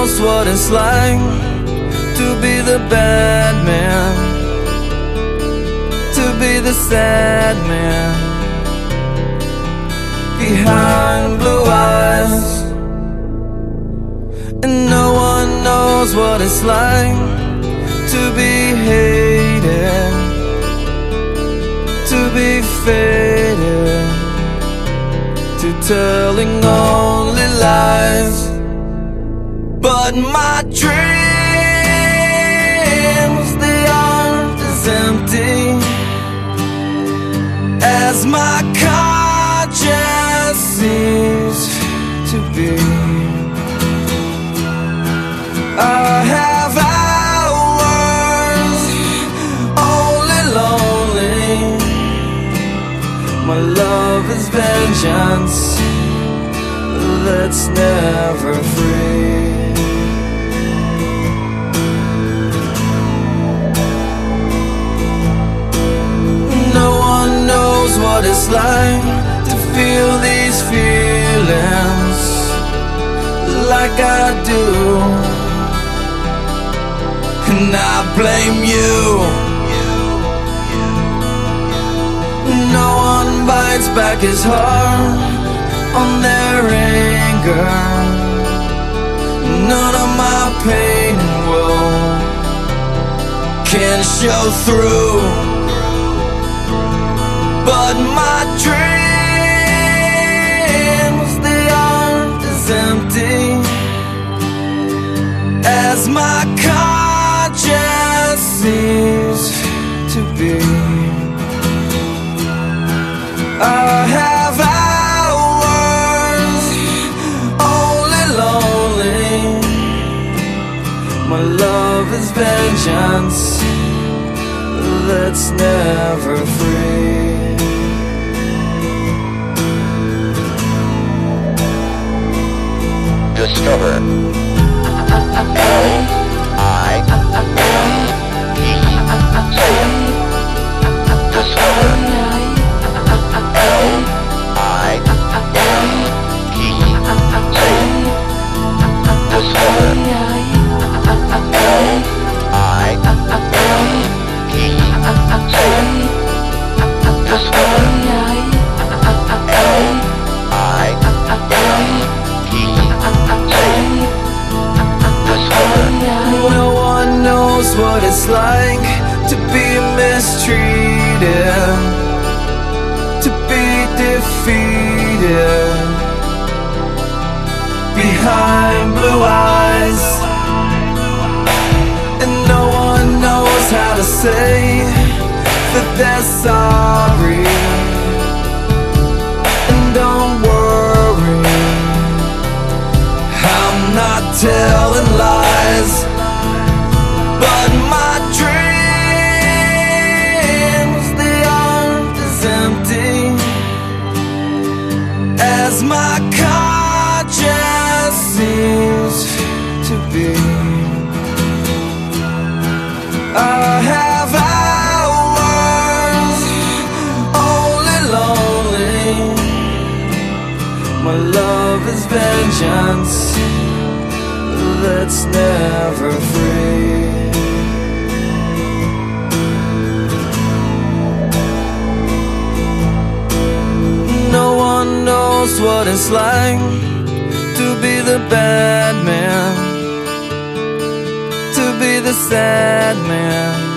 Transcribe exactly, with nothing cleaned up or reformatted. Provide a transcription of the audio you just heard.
knows what it's like to be the bad man, to be the sad man behind blue eyes. And no one knows what it's like to be hated, to be faded, to telling only lies. But my dreams, they aren't as empty as my conscience seems to be. I have hours only lonely. My love is vengeance that's never free. No one knows what it's like to feel these feelings like I do, and I blame you. No one bites back his heart on their anger. None of my pain and woe can show through. But my dreams, they aren't as empty as my conscience seems to be. I have hours only lonely. My love is vengeance that's never free. Discover L I M E C. Discover L I M E C. Discover L I M E C. Discover L I No one knows what it's like to be mistreated, to be defeated behind blue eyes. And no one knows how to say that they're sorry. And don't worry, I'm not telling lies. But my dreams, they aren't as empty as my conscience seems to be. I have hours only lonely. My love is vengeance that's never free. No one knows what it's like to be the bad man, to be the sad man